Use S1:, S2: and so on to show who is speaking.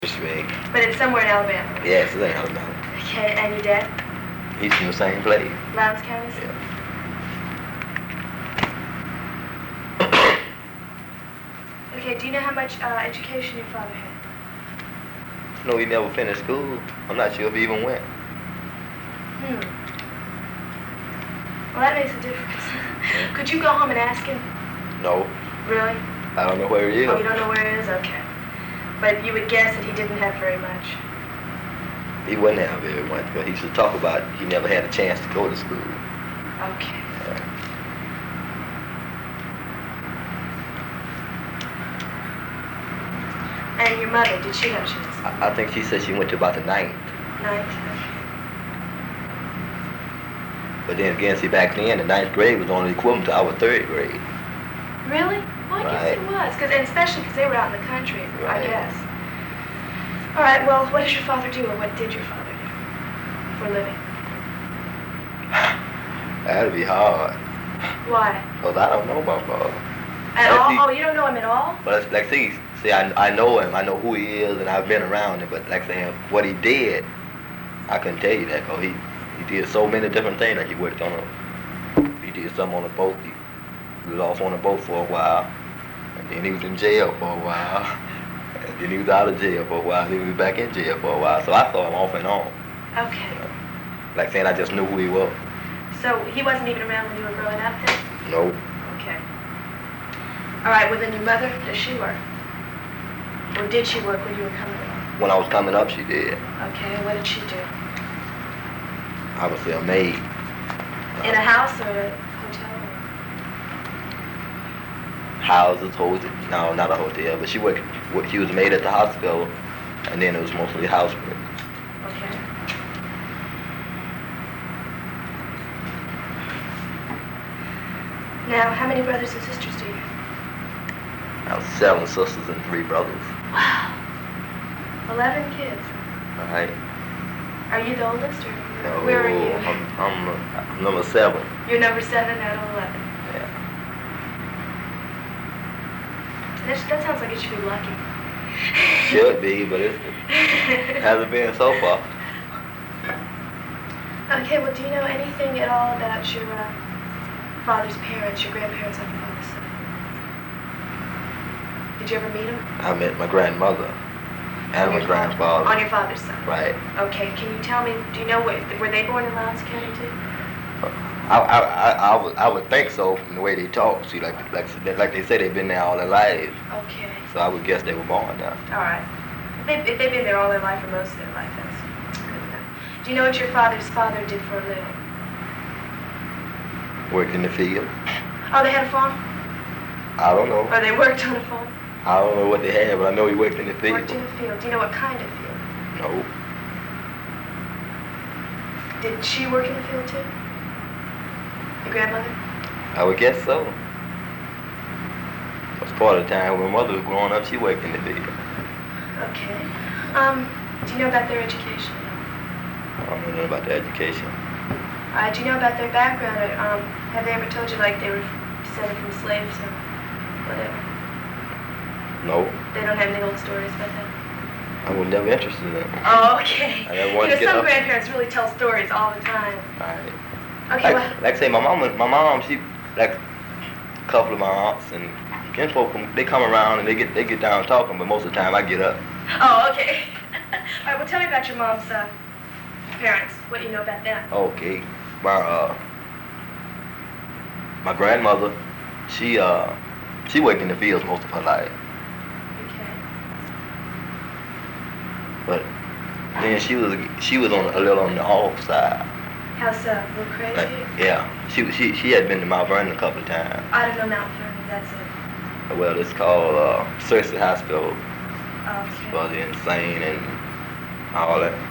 S1: Straight.
S2: But it's somewhere in Alabama.
S1: Yes, it's in Alabama.
S2: Okay, and your dad?
S1: He's from the same place.
S2: Lowndes County?
S1: Yeah.
S2: Okay, do you know how much education your father had?
S1: No, he never finished school. I'm not sure if he even went.
S2: Well, that makes a difference. Could you go home and ask him?
S1: No.
S2: Really?
S1: I don't know where he is.
S2: Oh, you don't know where it is? Okay. But you would guess that he didn't have very much.
S1: He wouldn't have very much, because he used to talk about he never had a chance to go to school.
S2: Okay. And your mother, did she have a chance?
S1: I think she said she went to about the 9th.
S2: Ninth? Okay.
S1: But then again, see, back then, the 9th grade was only equivalent to our 3rd grade.
S2: Really? Well, I guess it was. And especially because they were out in the country, I guess. All right, well, what does your father do, or what did your father do for a living?
S1: That'd be hard.
S2: Why?
S1: Because I don't know my father.
S2: At all? Oh, you don't know him at all?
S1: But like, see, I know him. I know who he is, and I've been around him. But like saying what he did, I couldn't tell you that, because he did so many different things. Like he worked on he did something on a boat. He was off on a boat for a while, and then he was in jail for a while, and then he was out of jail for a while, and then he was back in jail for a while. So I saw him off and on.
S2: Okay.
S1: Like saying I just knew who he was.
S2: So he wasn't even around when you were growing up then?
S1: No.
S2: Okay. All right, well then your mother, does she work? Or did she work when you were coming along?
S1: When I was coming up, she did.
S2: Okay, and what did she do?
S1: I would say a maid.
S2: In a house or a hotel?
S1: Houses, hotels. No, not a hotel, but she was a maid at the hospital, and then it was mostly housework.
S2: Okay. Now, how many brothers and sisters do you have?
S1: I have 7 sisters and 3 brothers.
S2: Wow. 11 kids.
S1: All right.
S2: Are you the oldest, or
S1: No,
S2: where are you?
S1: I'm number 7.
S2: You're number 7 out of 11.
S1: Yeah.
S2: That sounds like it should be lucky.
S1: Should be, but it hasn't been so far.
S2: Okay, well, do you know anything at all about your father's parents, your grandparents on your father's side? Did you ever meet them?
S1: I met my grandmother and my grandfather.
S2: On your father's side?
S1: Right.
S2: Okay, can you tell me, do you know, were they born in Lowndes County too?
S1: I would think so from the way they talk. See, like they say they've been there all their lives.
S2: Okay.
S1: So I would guess they were born there.
S2: All right. If they've been there all their life or most of their life, that's good enough. Do you know what your father's father did for a living?
S1: Worked in the field.
S2: Oh, they had a farm?
S1: I don't know.
S2: Or they worked on a farm?
S1: I don't know what they had, but I know he worked in the field.
S2: Worked in the field. Do you know what kind of field?
S1: No.
S2: Did she work in the field too? Your grandmother?
S1: I would guess so. That's part of the time when mother was growing up, she worked in the field.
S2: Okay. Do you know about their education?
S1: I don't know nothing about their education.
S2: Do you know about their background? Have they ever told you like they were descended from slaves or whatever?
S1: No.
S2: They don't have any old stories about that?
S1: I was never interested in that.
S2: Oh, okay.
S1: I never wanted to get
S2: some
S1: up.
S2: grandparents really tell stories all the time.
S1: Right.
S2: Okay,
S1: Like say, my mom, she, like a couple of my aunts and kinfolk, they come around and they get down talking, but most of the time I get up.
S2: Oh, okay. All right, well, tell me about your mom's parents. What do you know about them?
S1: Okay. My grandmother, she worked in the fields most of her life.
S2: Okay.
S1: But then she was on a little on the off side.
S2: How so? A little crazy?
S1: Yeah. She had been to Mount Vernon a couple of times.
S2: I don't know Mount Vernon, that's it.
S1: Well, it's called Cersei Hospital
S2: Okay.
S1: for the insane and all that.